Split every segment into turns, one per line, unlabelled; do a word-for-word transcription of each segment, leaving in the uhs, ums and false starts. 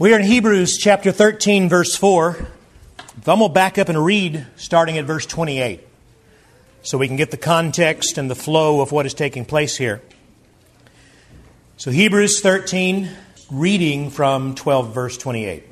We are in Hebrews chapter thirteen, verse four. I'm going to back up and read starting at verse twenty-eight so we can get the context and the flow of what is taking place here. So Hebrews thirteen, reading from twelve, verse twenty-eight.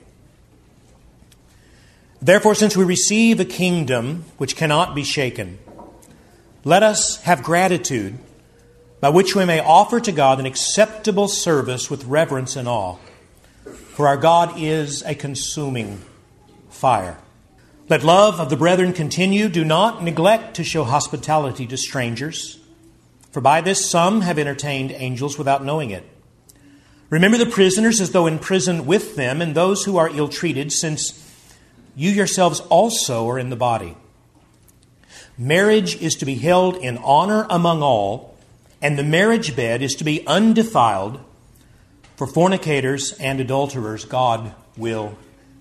Therefore, since we receive a kingdom which cannot be shaken, let us have gratitude by which we may offer to God an acceptable service with reverence and awe. For our God is a consuming fire. Let love of the brethren continue. Do not neglect to show hospitality to strangers, for by this some have entertained angels without knowing it. Remember the prisoners as though in prison with them, and those who are ill-treated, since you yourselves also are in the body. Marriage is to be held in honor among all, and the marriage bed is to be undefiled. For fornicators and adulterers, God will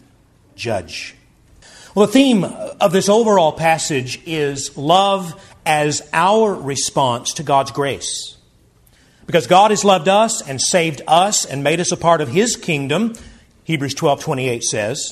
judge. Well, the theme of this overall passage is love as our response to God's grace. Because God has loved us and saved us and made us a part of His kingdom, Hebrews twelve twenty-eight says,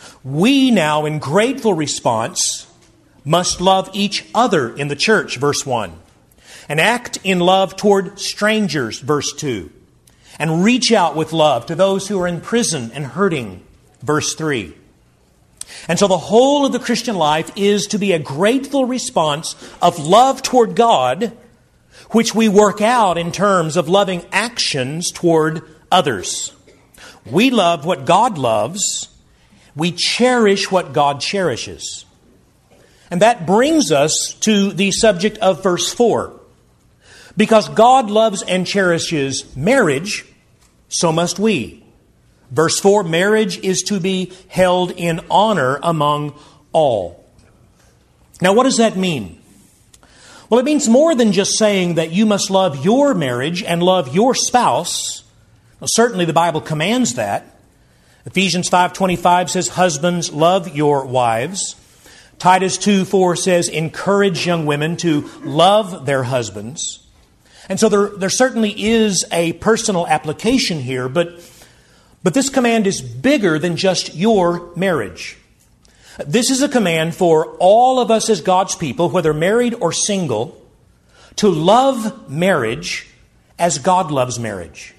we now in grateful response must love each other in the church, verse one, and act in love toward strangers, verse two. And reach out with love to those who are in prison and hurting, verse three. And so the whole of the Christian life is to be a grateful response of love toward God, which we work out in terms of loving actions toward others. We love what God loves. We cherish what God cherishes. And that brings us to the subject of verse four. Because God loves and cherishes marriage, so must we. Verse four, marriage is to be held in honor among all. Now, what does that mean? Well, it means more than just saying that you must love your marriage and love your spouse. Well, certainly the Bible commands that. Ephesians five twenty-five says, husbands, love your wives. Titus two four says, encourage young women to love their husbands. And so there, there certainly is a personal application here, but, but this command is bigger than just your marriage. This is a command for all of us as God's people, whether married or single, to love marriage as God loves marriage.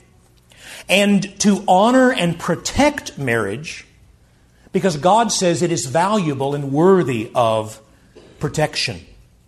And to honor and protect marriage because God says it is valuable and worthy of protection.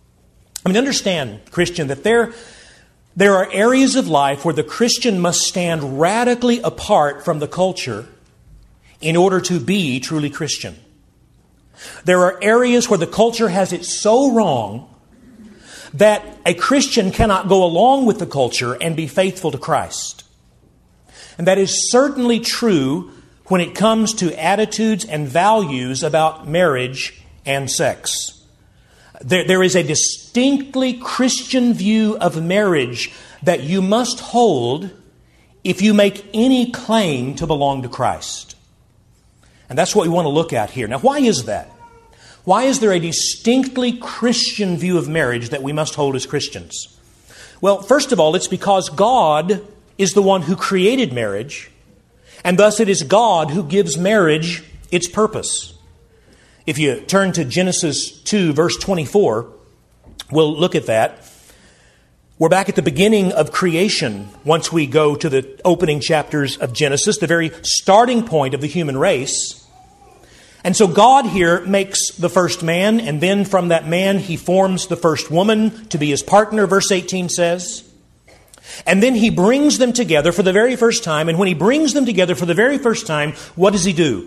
I mean, understand, Christian, that there, there are areas of life where the Christian must stand radically apart from the culture in order to be truly Christian. There are areas where the culture has it so wrong that a Christian cannot go along with the culture and be faithful to Christ. And that is certainly true when it comes to attitudes and values about marriage and sex. There, there is a distinctly Christian view of marriage that you must hold if you make any claim to belong to Christ. And that's what we want to look at here. Now, why is that? Why is there a distinctly Christian view of marriage that we must hold as Christians? Well, first of all, it's because God is the one who created marriage, and thus it is God who gives marriage its purpose. If you turn to Genesis two, verse twenty-four, we'll look at that. We're back at the beginning of creation once we go to the opening chapters of Genesis, the very starting point of the human race. And so God here makes the first man, and then from that man He forms the first woman to be his partner, verse eighteen says. And then He brings them together for the very first time. And when He brings them together for the very first time, what does He do?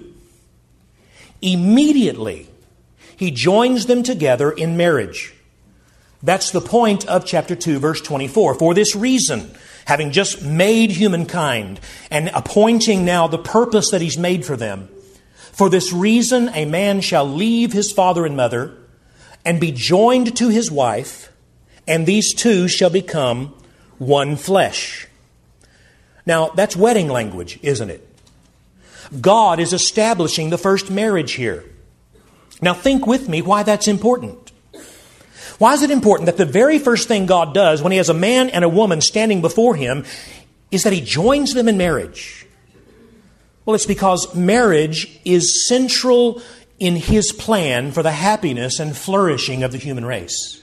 Immediately, He joins them together in marriage. That's the point of chapter two, verse twenty-four. For this reason, having just made humankind and appointing now the purpose that He's made for them, for this reason a man shall leave his father and mother and be joined to his wife, and these two shall become one flesh. Now, that's wedding language, isn't it? God is establishing the first marriage here. Now, think with me why that's important. Why is it important that the very first thing God does when He has a man and a woman standing before Him is that He joins them in marriage? Well, it's because marriage is central in His plan for the happiness and flourishing of the human race.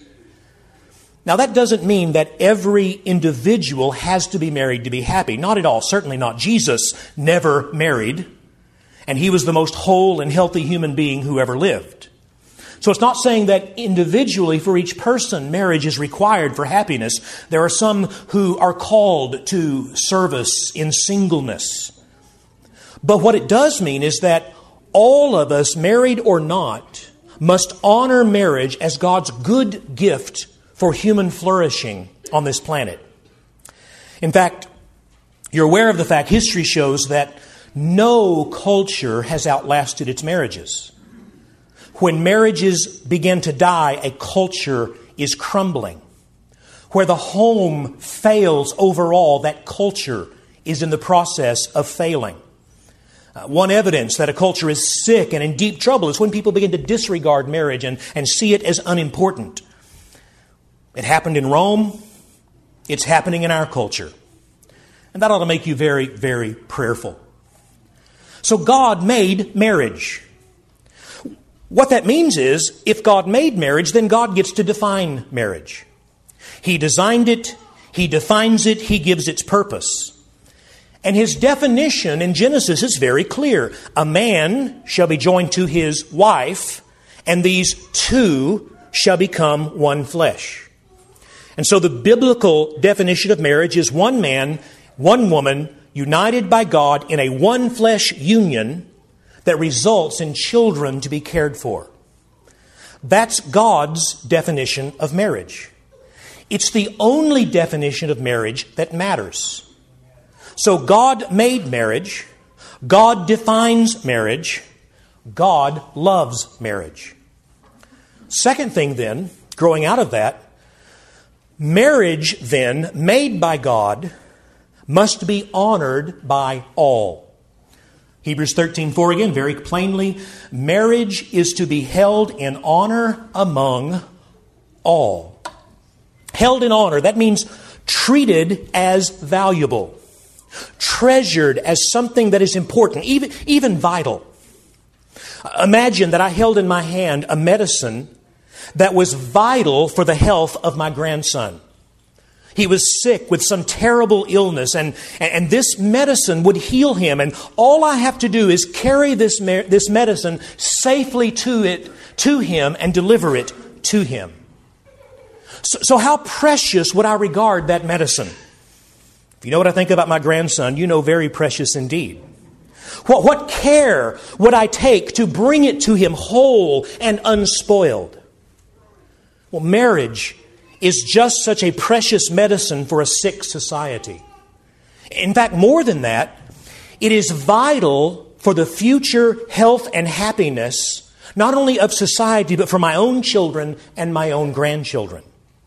Now, that doesn't mean that every individual has to be married to be happy. Not at all. Certainly not. Jesus never married, and He was the most whole and healthy human being who ever lived. So it's not saying that individually for each person marriage is required for happiness. There are some who are called to service in singleness. But what it does mean is that all of us, married or not, must honor marriage as God's good gift for human flourishing on this planet. In fact, you're aware of the fact, history shows that no culture has outlasted its marriages. When marriages begin to die, a culture is crumbling. Where the home fails overall, that culture is in the process of failing. Uh, one evidence that a culture is sick and in deep trouble is when people begin to disregard marriage and, and see it as unimportant. It happened in Rome. It's happening in our culture. And that ought to make you very, very prayerful. So God made marriage. What that means is, if God made marriage, then God gets to define marriage. He designed it, He defines it, He gives its purpose. And His definition in Genesis is very clear. A man shall be joined to his wife, and these two shall become one flesh. And so the biblical definition of marriage is one man, one woman, united by God in a one flesh union that results in children to be cared for. That's God's definition of marriage. It's the only definition of marriage that matters. So God made marriage. God defines marriage. God loves marriage. Second thing then, growing out of that, marriage then, made by God, must be honored by all. Hebrews thirteen four again, very plainly, marriage is to be held in honor among all. Held in honor, that means treated as valuable, treasured as something that is important, even, even vital. Imagine that I held in my hand a medicine that was vital for the health of my grandson. He was sick with some terrible illness, and, and this medicine would heal him. And all I have to do is carry this, this medicine safely to it, to him and deliver it to him. So, so how precious would I regard that medicine? If you know what I think about my grandson, you know very precious indeed. What, what care would I take to bring it to him whole and unspoiled? Well, marriage is just such a precious medicine for a sick society. In fact, more than that, it is vital for the future health and happiness, not only of society, but for my own children and my own grandchildren.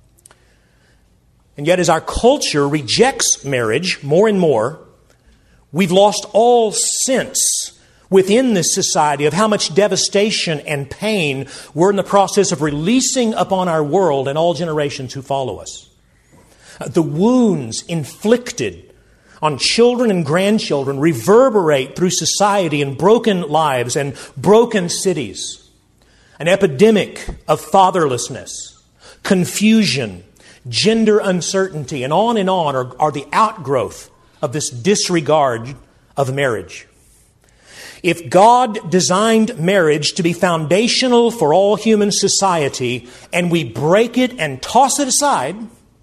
And yet, as our culture rejects marriage more and more, we've lost all sense within this society of how much devastation and pain we're in the process of releasing upon our world and all generations who follow us. The wounds inflicted on children and grandchildren reverberate through society in broken lives and broken cities. An epidemic of fatherlessness, confusion, gender uncertainty, and on and on are, are the outgrowth of this disregard of marriage. If God designed marriage to be foundational for all human society, and we break it and toss it aside,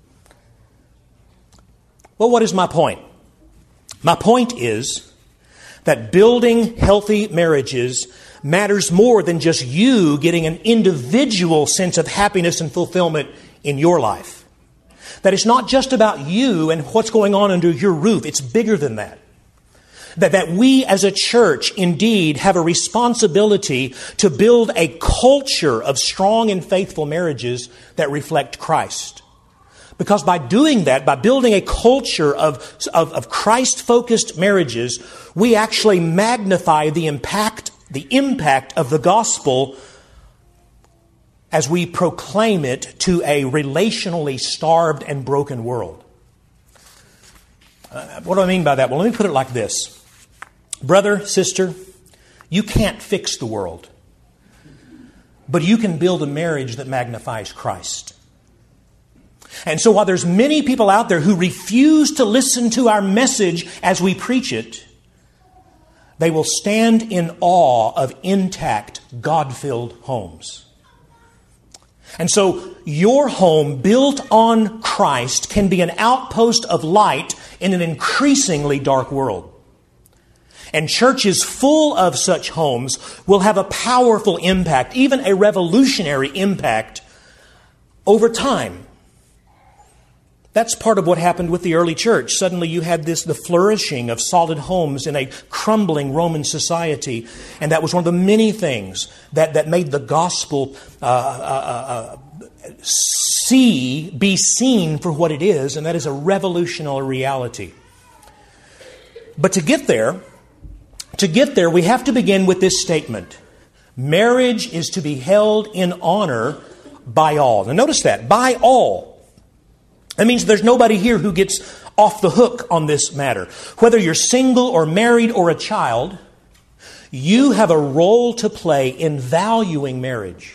well, what is my point? My point is that building healthy marriages matters more than just you getting an individual sense of happiness and fulfillment in your life. That it's not just about you and what's going on under your roof. It's bigger than that. That, that we as a church indeed have a responsibility to build a culture of strong and faithful marriages that reflect Christ. Because by doing that, by building a culture of, of, of Christ-focused marriages, we actually magnify the impact, the impact of the gospel as we proclaim it to a relationally starved and broken world. Uh, what do I mean by that? Well, let me put it like this. Brother, sister, you can't fix the world, but you can build a marriage that magnifies Christ. And so while there's many people out there who refuse to listen to our message as we preach it, they will stand in awe of intact, God-filled homes. And so your home built on Christ can be an outpost of light in an increasingly dark world. And churches full of such homes will have a powerful impact, even a revolutionary impact over time. That's part of what happened with the early church. Suddenly you had this, the flourishing of solid homes in a crumbling Roman society. And that was one of the many things that, that made the gospel uh, uh, uh, see, be seen for what it is. And that is a revolutionary reality. But to get there, to get there, we have to begin with this statement. Marriage is to be held in honor by all. Now notice that, by all. That means there's nobody here who gets off the hook on this matter. Whether you're single or married or a child, you have a role to play in valuing marriage.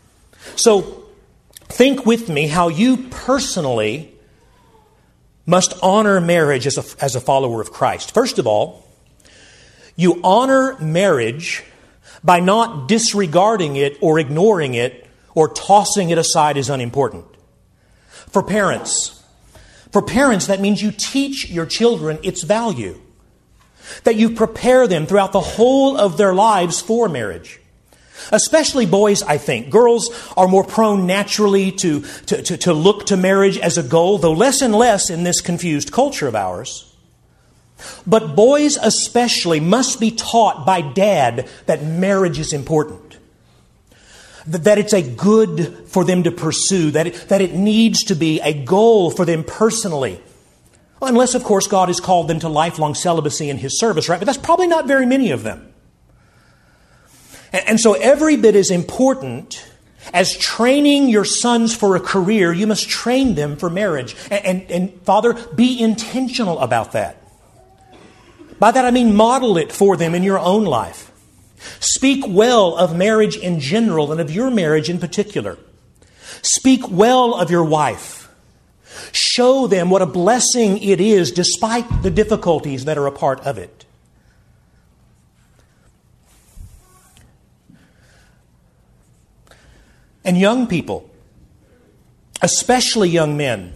So think with me how you personally must honor marriage as a, as a follower of Christ. First of all, you honor marriage by not disregarding it or ignoring it or tossing it aside as unimportant. For parents, for parents, that means you teach your children its value. That you prepare them throughout the whole of their lives for marriage. Especially boys, I think. Girls are more prone naturally to, to, to, to look to marriage as a goal, though less and less in this confused culture of ours. But boys especially must be taught by dad that marriage is important. That it's a good for them to pursue, that it, that it needs to be a goal for them personally. Well, unless, of course, God has called them to lifelong celibacy in His service, right? But that's probably not very many of them. And, and so every bit as important as training your sons for a career, you must train them for marriage. And, and, and Father, be intentional about that. By that I mean model it for them in your own life. Speak well of marriage in general and of your marriage in particular. Speak well of your wife. Show them what a blessing it is despite the difficulties that are a part of it. And young people, especially young men,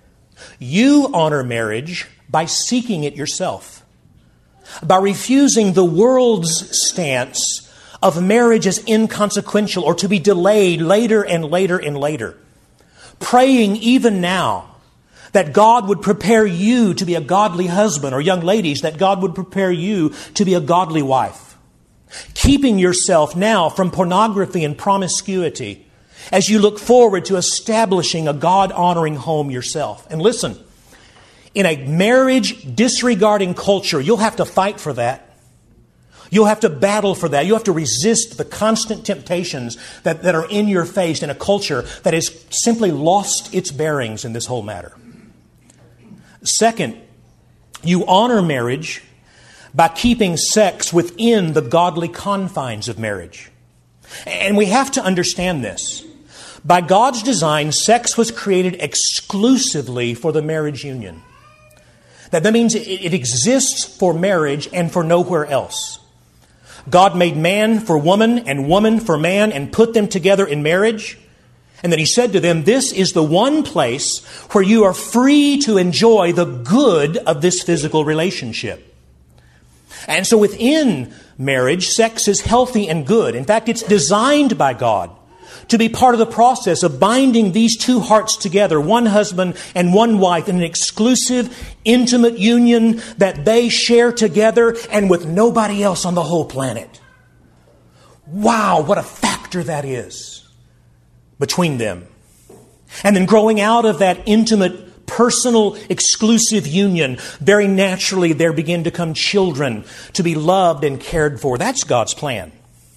you honor marriage by seeking it yourself. By refusing the world's stance of marriage as inconsequential or to be delayed later and later and later. Praying even now that God would prepare you to be a godly husband, or young ladies, that God would prepare you to be a godly wife. Keeping yourself now from pornography and promiscuity as you look forward to establishing a God-honoring home yourself. And listen, in a marriage disregarding culture, you'll have to fight for that. You'll have to battle for that. You'll have to resist the constant temptations that, that are in your face in a culture that has simply lost its bearings in this whole matter. Second, you honor marriage by keeping sex within the godly confines of marriage. And we have to understand this. By God's design, sex was created exclusively for the marriage union. That, that means it, it exists for marriage and for nowhere else. God made man for woman and woman for man and put them together in marriage. And then He said to them, this is the one place where you are free to enjoy the good of this physical relationship. And so within marriage, sex is healthy and good. In fact, it's designed by God to be part of the process of binding these two hearts together, one husband and one wife, in an exclusive, intimate union that they share together and with nobody else on the whole planet. Wow, what a factor that is between them. And then growing out of that intimate, personal, exclusive union, very naturally there begin to come children to be loved and cared for. That's God's plan.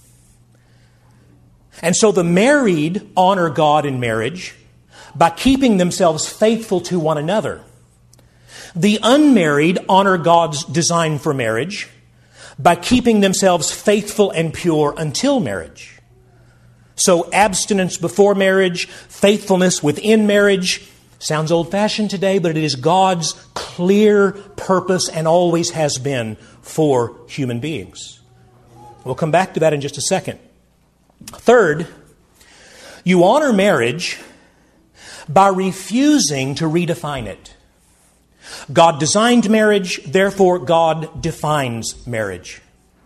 And so the married honor God in marriage by keeping themselves faithful to one another. The unmarried honor God's design for marriage by keeping themselves faithful and pure until marriage. So abstinence before marriage, faithfulness within marriage, sounds old-fashioned today, but it is God's clear purpose and always has been for human beings. We'll come back to that in just a second. Third, you honor marriage by refusing to redefine it. God designed marriage, therefore God defines marriage.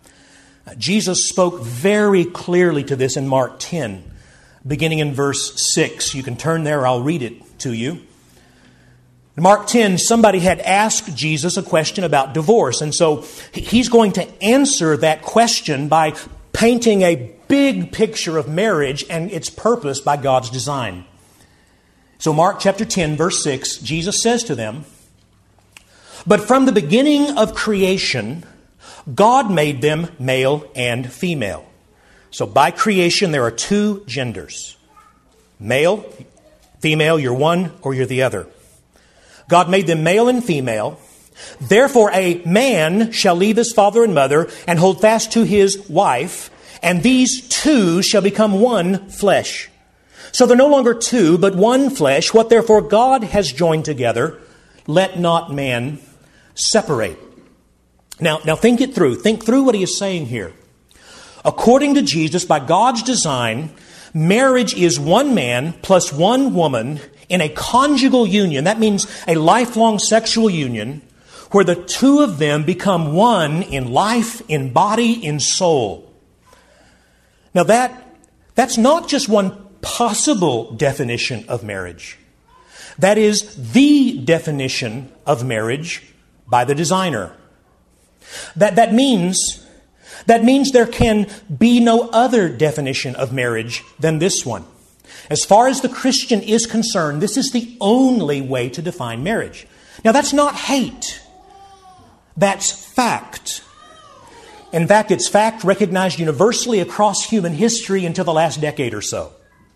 Jesus spoke very clearly to this in Mark ten, beginning in verse six. You can turn there, I'll read it to you. In Mark ten, somebody had asked Jesus a question about divorce, and so he's going to answer that question by painting a big picture of marriage and its purpose by God's design. So Mark chapter ten, verse six, Jesus says to them, "But from the beginning of creation, God made them male and female." So by creation, there are two genders. Male, female, you're one or you're the other. God made them male and female. Therefore, a man shall leave his father and mother and hold fast to his wife, and these two shall become one flesh. So they're no longer two, but one flesh. What therefore God has joined together, let not man separate. Now, now think it through. Think through what he is saying here. According to Jesus, by God's design, marriage is one man plus one woman in a conjugal union. That means a lifelong sexual union where the two of them become one in life, in body, in soul. Now that, that's not just one possible definition of marriage. That is the definition of marriage by the designer. That, that means, that means there can be no other definition of marriage than this one. As far as the Christian is concerned, this is the only way to define marriage. Now, that's not hate. That's fact. In fact, it's fact recognized universally across human history until the last decade or so.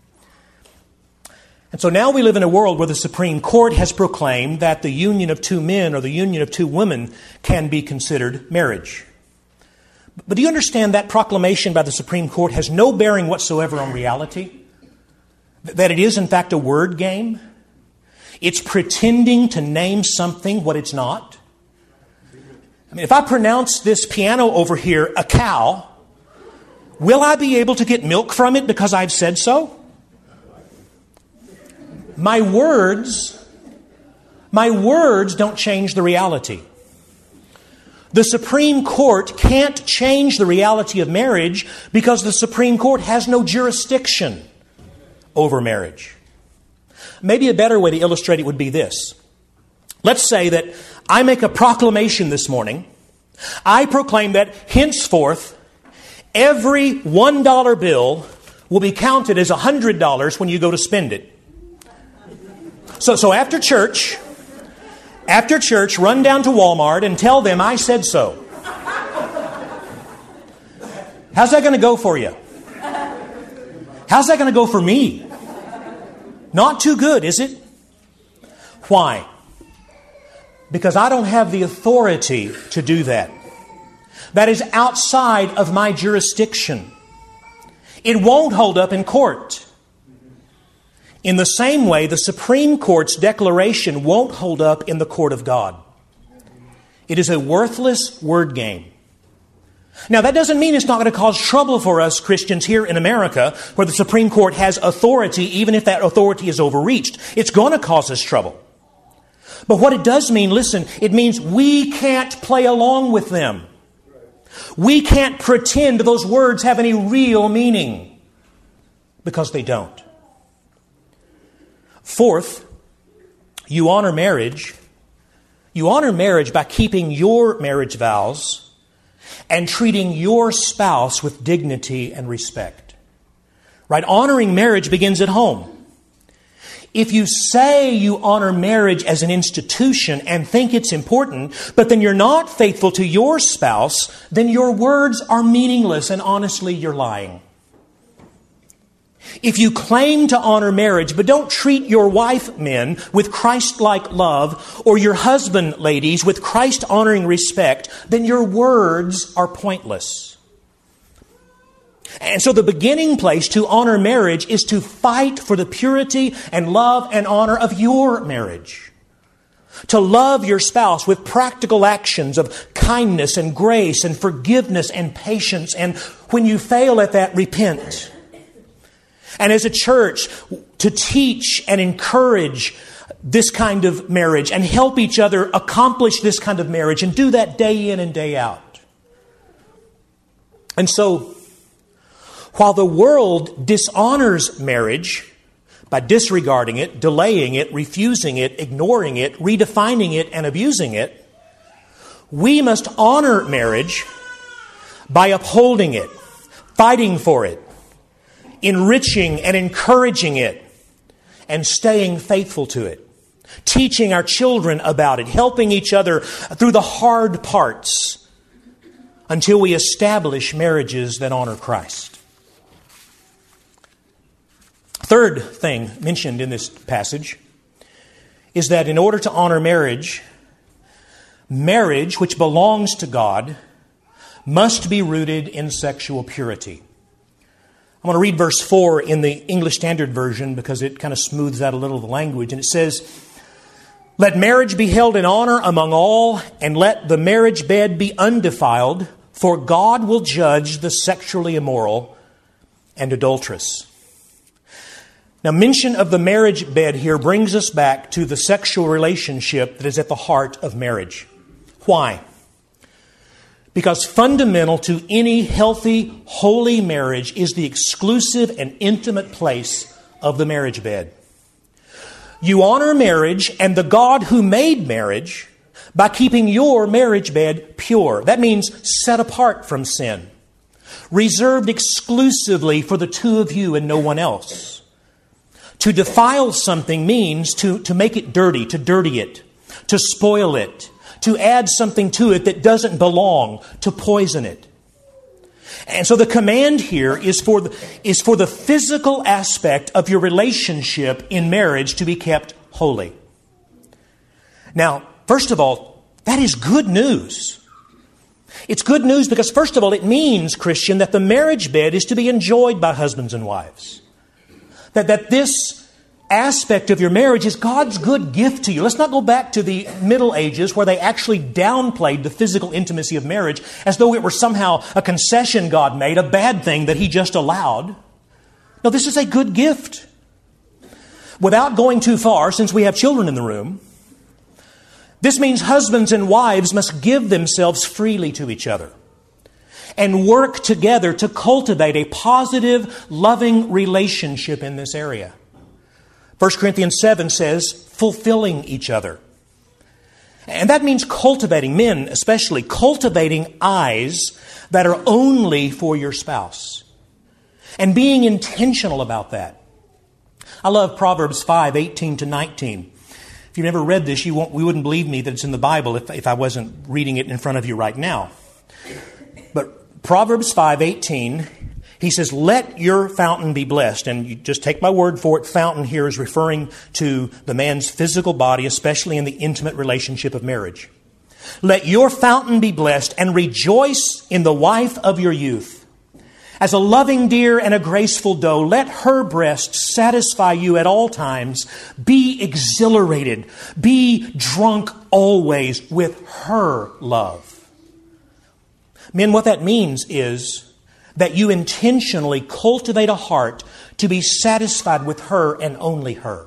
And so now we live in a world where the Supreme Court has proclaimed that the union of two men or the union of two women can be considered marriage. But do you understand that proclamation by the Supreme Court has no bearing whatsoever on reality? That it is in fact a word game? It's pretending to name something what it's not? I mean, if I pronounce this piano over here a cow, will I be able to get milk from it because I've said so? My words, my words don't change the reality. The Supreme Court can't change the reality of marriage because the Supreme Court has no jurisdiction over marriage. Maybe a better way to illustrate it would be this. Let's say that I make a proclamation this morning. I proclaim that henceforth, every one dollar bill will be counted as one hundred dollars when you go to spend it. So, so after church, after church, run down to Walmart and tell them I said so. How's that going to go for you? How's that going to go for me? Not too good, is it? Why? Because I don't have the authority to do that. That is outside of my jurisdiction. It won't hold up in court. In the same way, the Supreme Court's declaration won't hold up in the court of God. It is a worthless word game. Now, that doesn't mean it's not going to cause trouble for us Christians here in America, where the Supreme Court has authority, even if that authority is overreached. It's going to cause us trouble. But what it does mean, listen, it means we can't play along with them. We can't pretend those words have any real meaning, because they don't. Fourth, you honor marriage. You honor marriage by keeping your marriage vows and treating your spouse with dignity and respect. Right? Honoring marriage begins at home. If you say you honor marriage as an institution and think it's important, but then you're not faithful to your spouse, then your words are meaningless, and honestly, you're lying. If you claim to honor marriage, but don't treat your wife, men, with Christ-like love, or your husband, ladies, with Christ-honoring respect, then your words are pointless. And so the beginning place to honor marriage is to fight for the purity and love and honor of your marriage. To love your spouse with practical actions of kindness and grace and forgiveness and patience. And when you fail at that, repent. And as a church, to teach and encourage this kind of marriage and help each other accomplish this kind of marriage and do that day in and day out. And so, while the world dishonors marriage by disregarding it, delaying it, refusing it, ignoring it, redefining it, and abusing it, we must honor marriage by upholding it, fighting for it, enriching and encouraging it, and staying faithful to it. Teaching our children about it, helping each other through the hard parts until we establish marriages that honor Christ. Third thing mentioned in this passage is that in order to honor marriage, marriage, which belongs to God, must be rooted in sexual purity. I want to read verse four in the English Standard Version because it kind of smooths out a little of the language. And it says, "Let marriage be held in honor among all, and let the marriage bed be undefiled, for God will judge the sexually immoral and adulterous." Now, mention of the marriage bed here brings us back to the sexual relationship that is at the heart of marriage. Why? Because fundamental to any healthy, holy marriage is the exclusive and intimate place of the marriage bed. You honor marriage and the God who made marriage by keeping your marriage bed pure. That means set apart from sin, reserved exclusively for the two of you and no one else. To defile something means to, to make it dirty, to dirty it, to spoil it, to add something to it that doesn't belong, to poison it. And so the command here is for the, is for the physical aspect of your relationship in marriage to be kept holy. Now, first of all, that is good news. It's good news because, first of all, it means, Christian, that the marriage bed is to be enjoyed by husbands and wives. That, that this aspect of your marriage is God's good gift to you. Let's not go back to the Middle Ages where they actually downplayed the physical intimacy of marriage as though it were somehow a concession God made, a bad thing that He just allowed. No, this is a good gift. Without going too far, since we have children in the room, this means husbands and wives must give themselves freely to each other and work together to cultivate a positive, loving relationship in this area. First Corinthians seven says, fulfilling each other. And that means cultivating, men especially, cultivating eyes that are only for your spouse. And being intentional about that. I love Proverbs five, eighteen to nineteen. If you've never read this, you won't, we wouldn't believe me that it's in the Bible if, if I wasn't reading it in front of you right now. But Proverbs five, eighteen, he says, let your fountain be blessed. And you just take my word for it. Fountain here is referring to the man's physical body, especially in the intimate relationship of marriage. Let your fountain be blessed and rejoice in the wife of your youth. As a loving deer and a graceful doe, let her breast satisfy you at all times. Be exhilarated. Be drunk always with her love. Men, what that means is that you intentionally cultivate a heart to be satisfied with her and only her.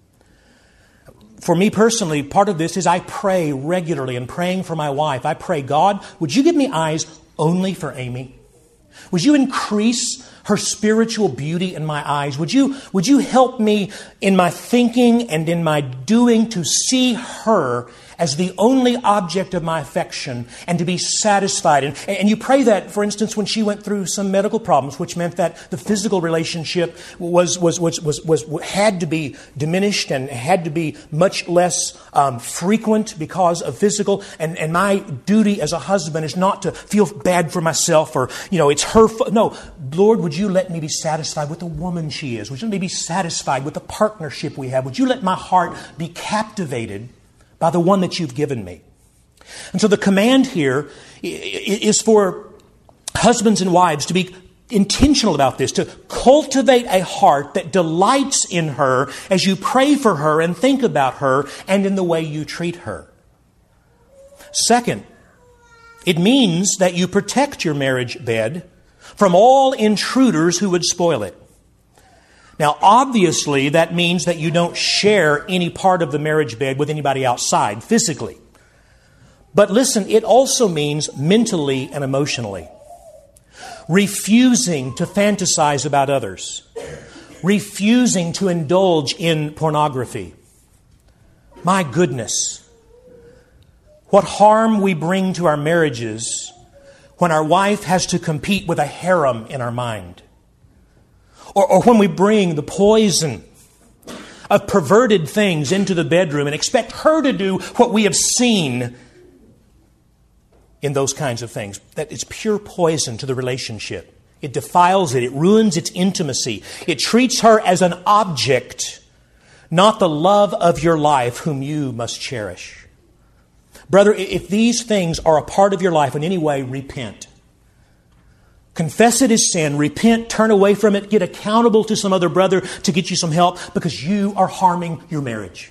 For me personally, part of this is I pray regularly, and praying for my wife. I pray, God, would you give me eyes only for Amy? Would you increase her spiritual beauty in my eyes? Would you, would you help me in my thinking and in my doing to see her as the only object of my affection and to be satisfied. And, and you pray that, for instance, when she went through some medical problems, which meant that the physical relationship was, was, was, was, was had to be diminished and had to be much less um, frequent because of physical. And, and my duty as a husband is not to feel bad for myself or, you know, it's her fault. No, Lord, would you let me be satisfied with the woman she is? Would you let me be satisfied with the partnership we have? Would you let my heart be captivated by the one that you've given me? And so the command here is for husbands and wives to be intentional about this, to cultivate a heart that delights in her as you pray for her and think about her and in the way you treat her. Second, it means that you protect your marriage bed from all intruders who would spoil it. Now, obviously, that means that you don't share any part of the marriage bed with anybody outside physically. But listen, it also means mentally and emotionally. Refusing to fantasize about others. Refusing to indulge in pornography. My goodness. What harm we bring to our marriages when our wife has to compete with a harem in our mind. Or, or when we bring the poison of perverted things into the bedroom and expect her to do what we have seen in those kinds of things. That is pure poison to the relationship. It defiles it. It ruins its intimacy. It treats her as an object, not the love of your life whom you must cherish. Brother, if these things are a part of your life in any way, repent. Confess it as sin, repent, turn away from it, get accountable to some other brother to get you some help because you are harming your marriage.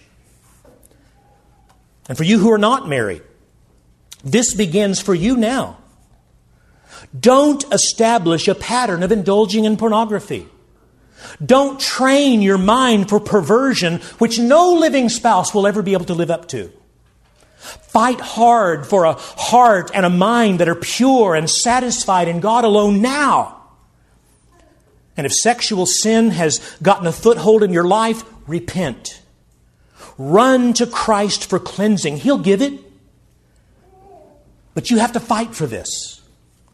And for you who are not married, this begins for you now. Don't establish a pattern of indulging in pornography. Don't train your mind for perversion, which no living spouse will ever be able to live up to. Fight hard for a heart and a mind that are pure and satisfied in God alone now. And if sexual sin has gotten a foothold in your life, repent. Run to Christ for cleansing. He'll give it. But you have to fight for this.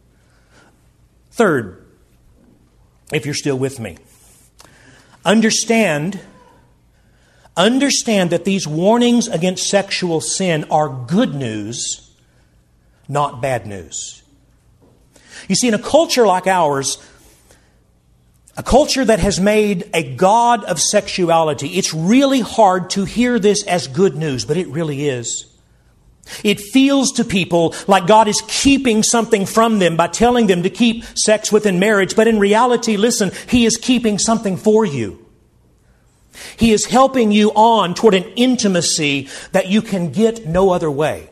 Third, if you're still with me, understand Understand that these warnings against sexual sin are good news, not bad news. You see, in a culture like ours, a culture that has made a god of sexuality, it's really hard to hear this as good news, but it really is. It feels to people like God is keeping something from them by telling them to keep sex within marriage, but in reality, listen, He is keeping something for you. He is helping you on toward an intimacy that you can get no other way.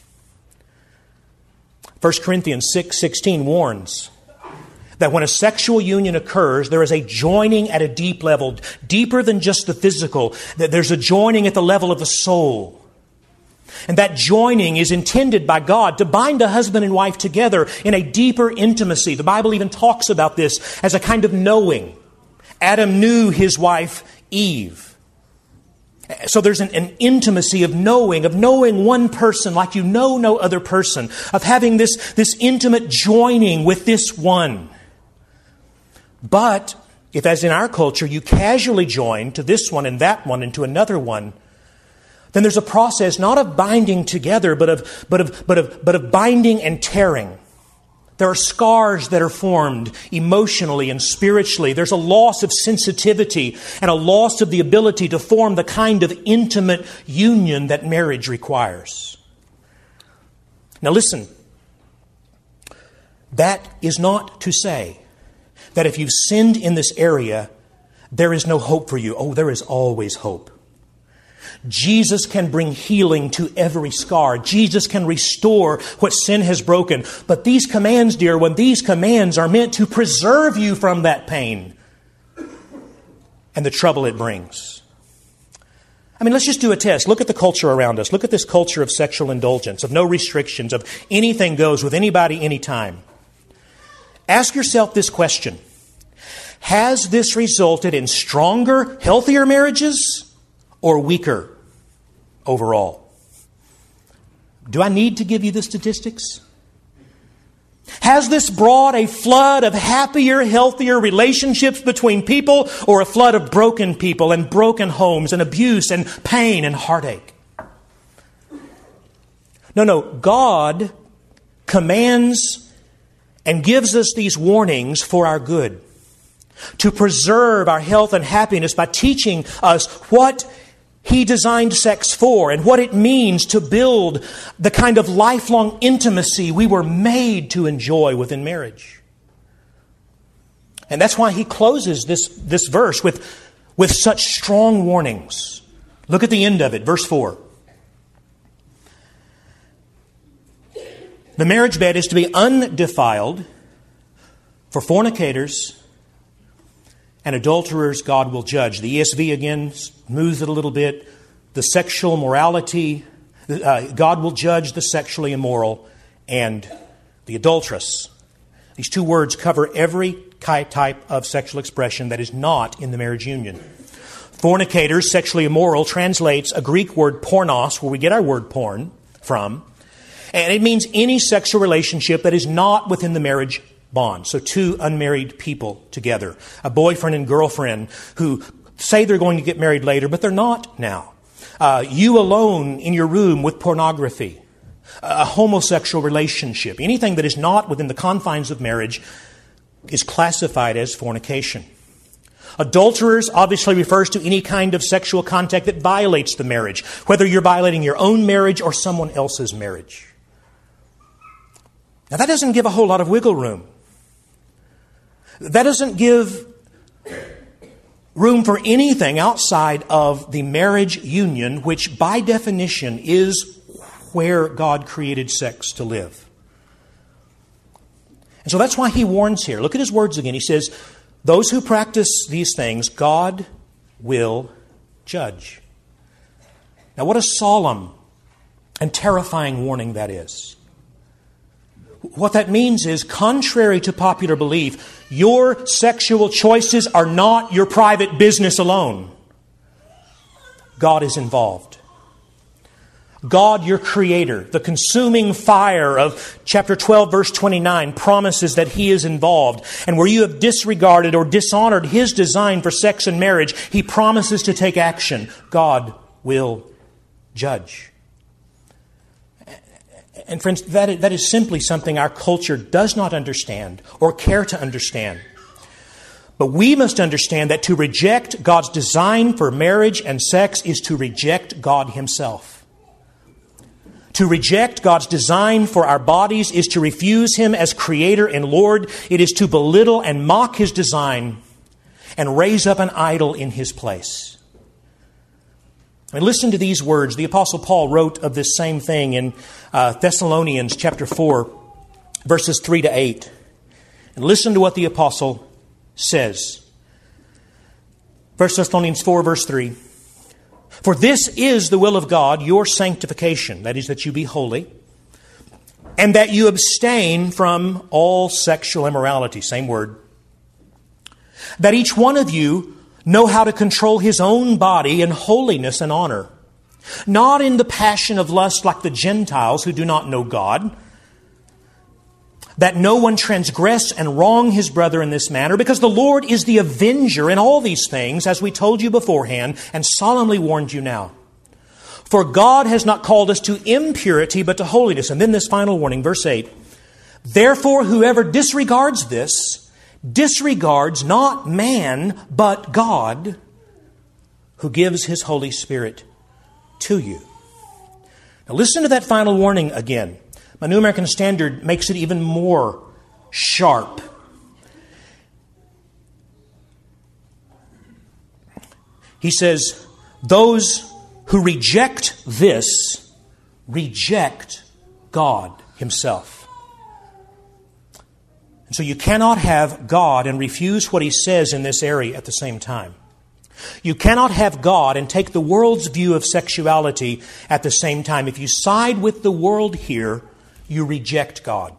First Corinthians six sixteen warns that when a sexual union occurs, there is a joining at a deep level, deeper than just the physical, that there's a joining at the level of the soul. And that joining is intended by God to bind a husband and wife together in a deeper intimacy. The Bible even talks about this as a kind of knowing. Adam knew his wife Eve. So there's an, an intimacy of knowing, of knowing one person like you know no other person, of having this, this intimate joining with this one. But if, as in our culture, you casually join to this one and that one and to another one, then there's a process not of binding together, but of, but of, but of, but of binding and tearing. There are scars that are formed emotionally and spiritually. There's a loss of sensitivity and a loss of the ability to form the kind of intimate union that marriage requires. Now listen, that is not to say that if you've sinned in this area, there is no hope for you. Oh, there is always hope. Jesus can bring healing to every scar. Jesus can restore what sin has broken. But these commands, dear one, these commands are meant to preserve you from that pain and the trouble it brings. I mean, let's just do a test. Look at the culture around us. Look at this culture of sexual indulgence, of no restrictions, of anything goes with anybody, anytime. Ask yourself this question. Has this resulted in stronger, healthier marriages or weaker overall? Do I need to give you the statistics? Has this brought a flood of happier, healthier relationships between people, or a flood of broken people and broken homes and abuse and pain and heartache? No, no. God commands and gives us these warnings for our good, to preserve our health and happiness by teaching us what He designed sex for and what it means to build the kind of lifelong intimacy we were made to enjoy within marriage. And that's why He closes this, this verse with, with such strong warnings. Look at the end of it, verse four. The marriage bed is to be undefiled, for fornicators and adulterers God will judge. The E S V again smooths it a little bit. The sexual morality, uh, God will judge the sexually immoral and the adulteress. These two words cover every type of sexual expression that is not in the marriage union. Fornicators, sexually immoral, translates a Greek word pornos, where we get our word porn from. And it means any sexual relationship that is not within the marriage bond. So two unmarried people together, a boyfriend and girlfriend who say they're going to get married later, but they're not now. Uh, you alone in your room with pornography, a homosexual relationship, anything that is not within the confines of marriage is classified as fornication. Adulterers obviously refers to any kind of sexual contact that violates the marriage, whether you're violating your own marriage or someone else's marriage. Now that doesn't give a whole lot of wiggle room. That doesn't give room for anything outside of the marriage union, which by definition is where God created sex to live. And so that's why He warns here. Look at His words again. He says, those who practice these things, God will judge. Now what a solemn and terrifying warning that is. What that means is, contrary to popular belief, your sexual choices are not your private business alone. God is involved. God, your Creator, the consuming fire of chapter twelve, verse twenty-nine, promises that He is involved. And where you have disregarded or dishonored His design for sex and marriage, He promises to take action. God will judge. And friends, that, that is simply something our culture does not understand or care to understand. But we must understand that to reject God's design for marriage and sex is to reject God Himself. To reject God's design for our bodies is to refuse Him as Creator and Lord. It is to belittle and mock His design and raise up an idol in His place. I mean, listen to these words. The Apostle Paul wrote of this same thing in uh, Thessalonians chapter four, verses three to eight. And listen to what the Apostle says. First Thessalonians four, verse three. For this is the will of God, your sanctification, that is, that you be holy, and that you abstain from all sexual immorality, same word. That each one of you know how to control his own body in holiness and honor, not in the passion of lust like the Gentiles who do not know God, that no one transgress and wrong his brother in this manner, because the Lord is the avenger in all these things, as we told you beforehand and solemnly warned you now. For God has not called us to impurity, but to holiness. And then this final warning, verse eight. Therefore, whoever disregards this, disregards not man, but God, who gives His Holy Spirit to you. Now listen to that final warning again. My New American Standard makes it even more sharp. He says, those who reject this, reject God Himself. And so you cannot have God and refuse what He says in this area at the same time. You cannot have God and take the world's view of sexuality at the same time. If you side with the world here, you reject God.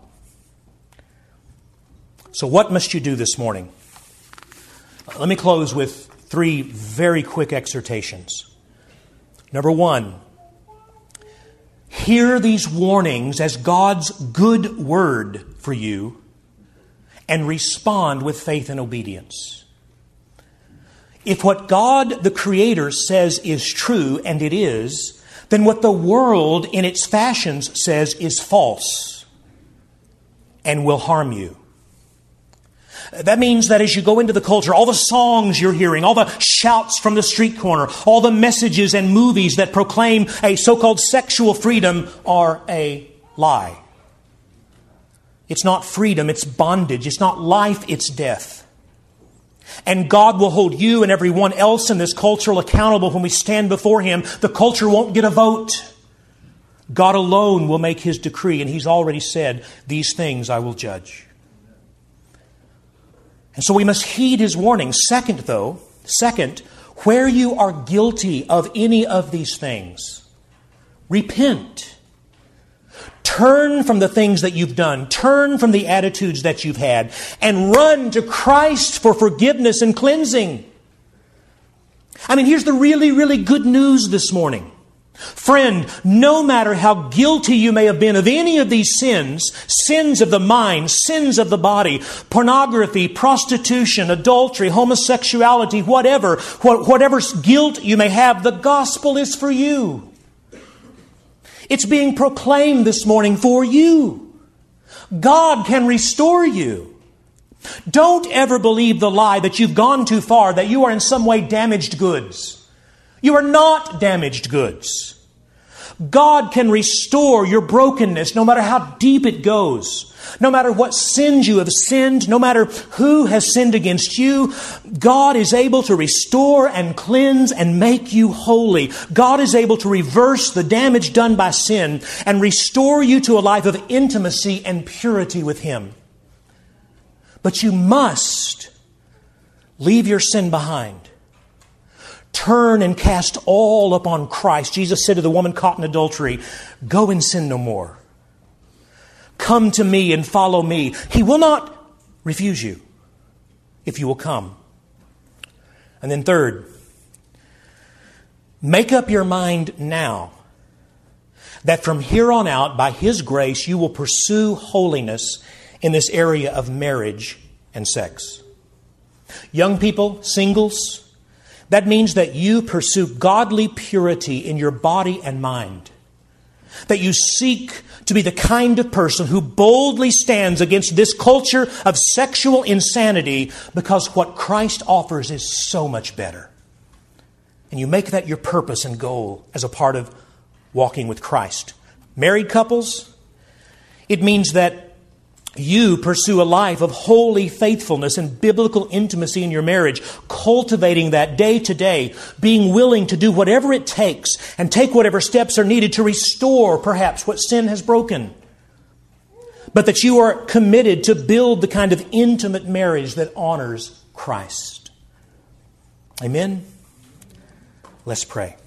So what must you do this morning? Let me close with three very quick exhortations. Number one, hear these warnings as God's good word for you and respond with faith and obedience. If what God, the Creator, says is true, and it is, then what the world in its fashions says is false and will harm you. That means that as you go into the culture, all the songs you're hearing, all the shouts from the street corner, all the messages and movies that proclaim a so-called sexual freedom are a lie. It's not freedom, it's bondage. It's not life, it's death. And God will hold you and everyone else in this culture accountable when we stand before Him. The culture won't get a vote. God alone will make His decree, and He's already said, "These things I will judge." And so we must heed His warning. Second, though, second, where you are guilty of any of these things, repent. Turn from the things that you've done. Turn from the attitudes that you've had. And run to Christ for forgiveness and cleansing. I mean, here's the really, really good news this morning. Friend, no matter how guilty you may have been of any of these sins, sins of the mind, sins of the body, pornography, prostitution, adultery, homosexuality, whatever, whatever guilt you may have, the gospel is for you. It's being proclaimed this morning for you. God can restore you. Don't ever believe the lie that you've gone too far, that you are in some way damaged goods. You are not damaged goods. God can restore your brokenness no matter how deep it goes. No matter what sins you have sinned, no matter who has sinned against you, God is able to restore and cleanse and make you holy. God is able to reverse the damage done by sin and restore you to a life of intimacy and purity with Him. But you must leave your sin behind. Turn and cast all upon Christ. Jesus said to the woman caught in adultery, "Go and sin no more. Come to me and follow me." He will not refuse you if you will come. And then third, make up your mind now that from here on out, by His grace, you will pursue holiness in this area of marriage and sex. Young people, singles, that means that you pursue godly purity in your body and mind. That you seek to be the kind of person who boldly stands against this culture of sexual insanity because what Christ offers is so much better. And you make that your purpose and goal as a part of walking with Christ. Married couples, it means that you pursue a life of holy faithfulness and biblical intimacy in your marriage, cultivating that day to day, being willing to do whatever it takes and take whatever steps are needed to restore perhaps what sin has broken. But that you are committed to build the kind of intimate marriage that honors Christ. Amen? Let's pray.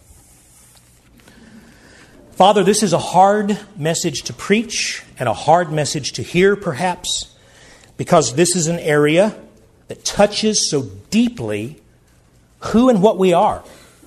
Father, this is a hard message to preach and a hard message to hear, perhaps, because this is an area that touches so deeply who and what we are.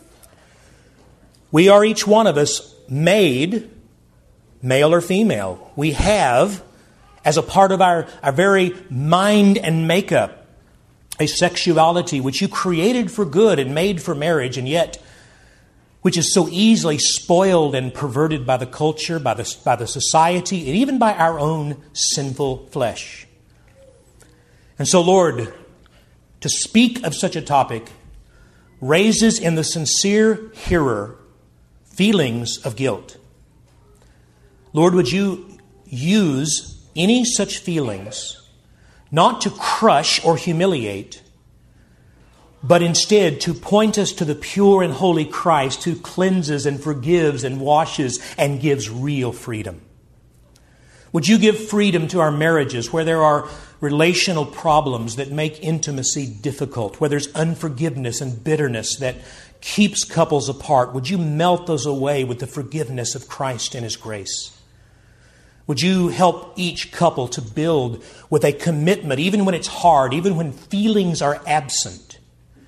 We are each one of us made, male or female. We have, as a part of our, our very mind and makeup, a sexuality which you created for good and made for marriage, and yet which is so easily spoiled and perverted by the culture, by the, by the society, and even by our own sinful flesh. And so, Lord, to speak of such a topic raises in the sincere hearer feelings of guilt. Lord, would you use any such feelings not to crush or humiliate, but instead to point us to the pure and holy Christ who cleanses and forgives and washes and gives real freedom. Would you give freedom to our marriages where there are relational problems that make intimacy difficult, where there's unforgiveness and bitterness that keeps couples apart? Would you melt those away with the forgiveness of Christ and His grace? Would you help each couple to build with a commitment, even when it's hard, even when feelings are absent,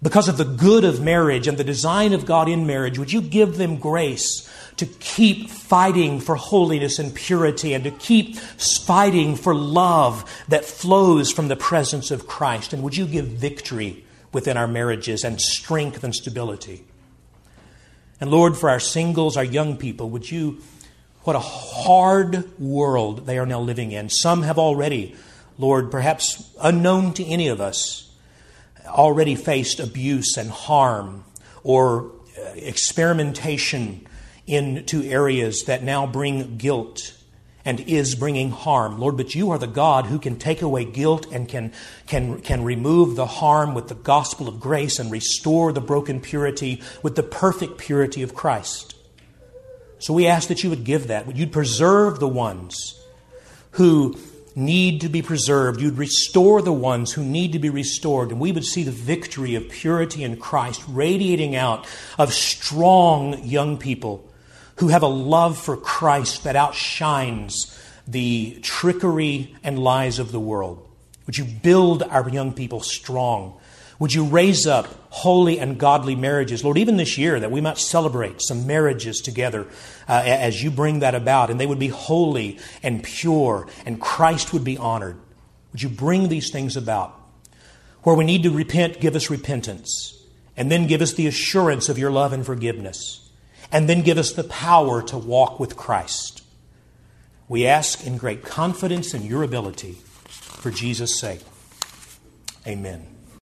because of the good of marriage and the design of God in marriage, would you give them grace to keep fighting for holiness and purity and to keep fighting for love that flows from the presence of Christ? And would you give victory within our marriages and strength and stability? And Lord, for our singles, our young people, would you, what a hard world they are now living in. Some have already, Lord, perhaps unknown to any of us, already faced abuse and harm or experimentation into areas that now bring guilt and is bringing harm. Lord, but you are the God who can take away guilt and can, can, can remove the harm with the gospel of grace and restore the broken purity with the perfect purity of Christ. So we ask that you would give that. You'd preserve the ones who need to be preserved. You'd restore the ones who need to be restored. And we would see the victory of purity in Christ radiating out of strong young people who have a love for Christ that outshines the trickery and lies of the world. Would you build our young people strong? Would you raise up holy and godly marriages, Lord, even this year, that we might celebrate some marriages together uh, as you bring that about, and they would be holy and pure, and Christ would be honored. Would you bring these things about? Where we need to repent, give us repentance, and then give us the assurance of your love and forgiveness. And then give us the power to walk with Christ. We ask in great confidence in your ability, for Jesus' sake. Amen.